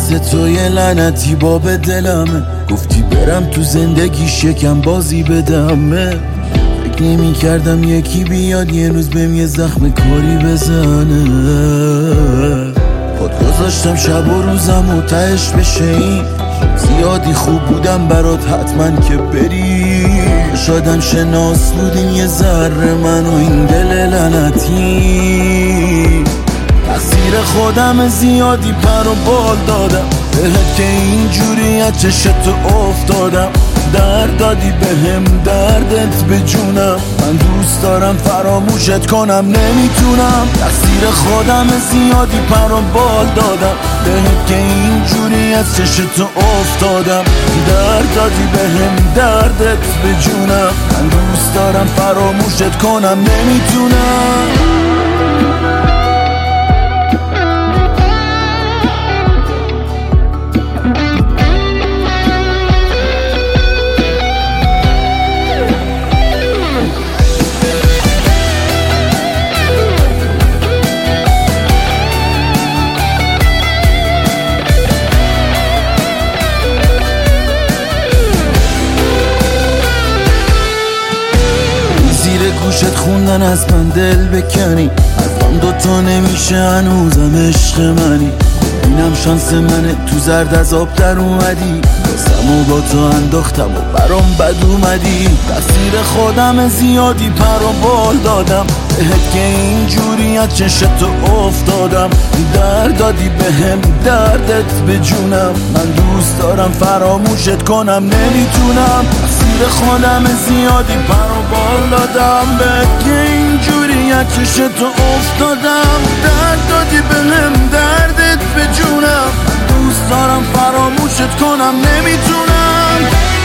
مثل تو یه لعنتی باب دلمه، گفتی برم تو زندگی شکم بازی بدمه. فکر نمی کردم یکی بیاد یه روز بهم یه زخم کاری بزنه. خود گذاشتم شب و روزم و تهش بشه این، زیادی خوب بودم برات حتما که بری. شادم شناس بودین یه ذره من و این دل لعنتی. تقصیر خودم زیادی پر و بال دادم بهت که اینجوری از چشت افتادم. درد دادی بهم دردت به جونم، من دوست دارم فراموشت کنم نمیتونم. تقصیر خودم زیادی پر و بال دادم بهت که اینجوری از چشت افتادم. درد دادی بهم دردت به جونم، من دوست دارم فراموشت کنم نمیتونم. گوشت خوندن از من دل بکنی، حرفم دوتا نمیشه هنوزم عشق منی. اینم شانس منه تو زرد از آب در اومدی، بازم و با تو انداختم و برام بد اومدی. تقصیر خودم زیادی پر و بال دادم بهت که اینجوری از چشت افتادم. درد دادی بهم دردت به جونم، من دوست دارم فراموشت کنم نمیتونم. تقصیر خودم زیادی پر و بال دادم بهت که اینجوری از چشت افتادم. درد دادی بهم دردت به جونم، من دوست دارم فراموشت کنم نمیتونم.